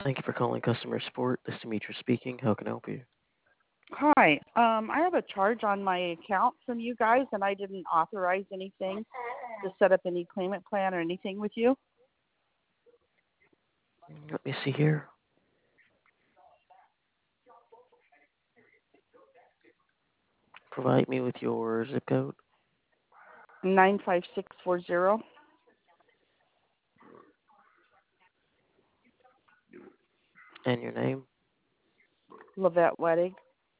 Thank you for calling customer support. This is Demetrius speaking. How can I help you? Hi. I have a charge on my account from you guys, and I didn't authorize anything to set up any payment plan or anything with you. Let me see here. Provide me with your zip code 95640. and your name. Lavette Wedding.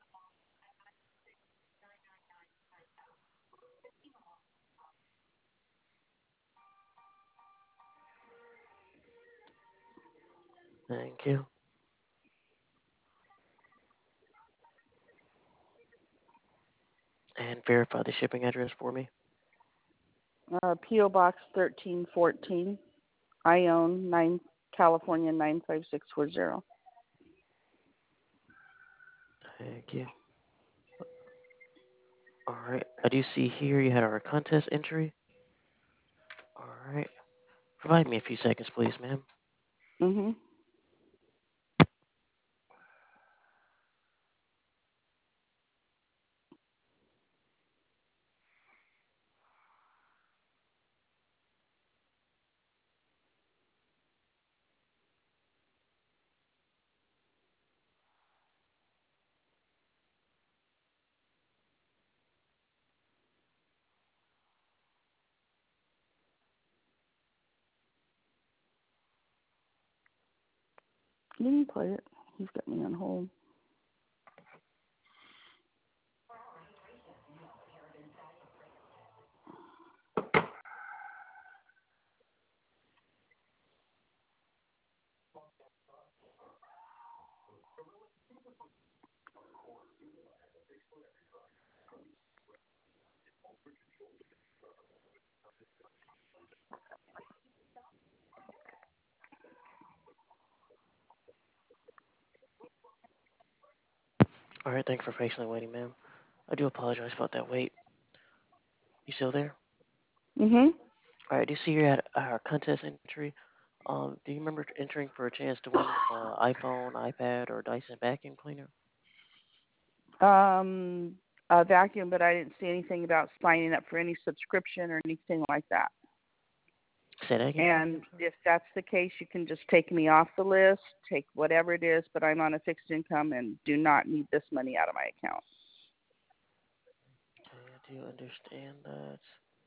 Thank you. And verify the shipping address for me. P.O. Box 1314. Ione, California 95640. Thank you. All right. I do see here you had our contest entry. All right. Provide me a few seconds, please, ma'am. Mm-hmm. You can play it. He's got me on hold. All right. Thank you for patiently waiting, ma'am. I do apologize about that wait. You still there? Mm-hmm. All right. I do see you had our contest entry. Do you remember entering for a chance to win iPhone, iPad, or Dyson vacuum cleaner? A vacuum, but I didn't see anything about signing up for any subscription or anything like that. Say that again. And if that's the case, you can just take me off the list, take whatever it is, but I'm on a fixed income and do not need this money out of my account. Okay, I do understand that.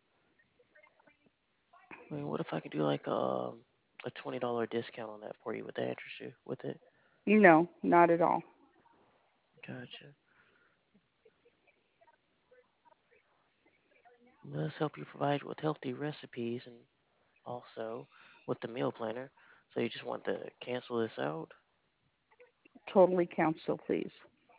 I mean, what if I could do like a $20 discount on that for you? Would that interest you with it? No, not at all. Gotcha. Let's help you provide with healthy recipes and also with the meal planner. So you just want to cancel this out? Totally cancel, please.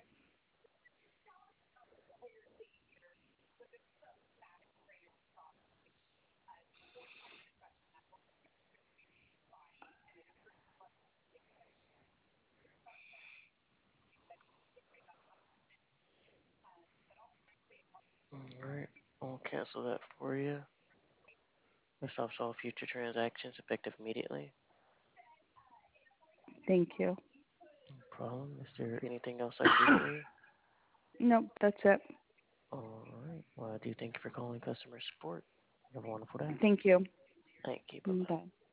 Alright, I'll cancel that for you. This stops all future transactions effective immediately. Thank you. No problem. Is there anything else I can do for you? Nope, that's it. Alright, well, I do thank you for calling customer support. Have a wonderful day. Thank you. Thank you. Bye bye. Bye.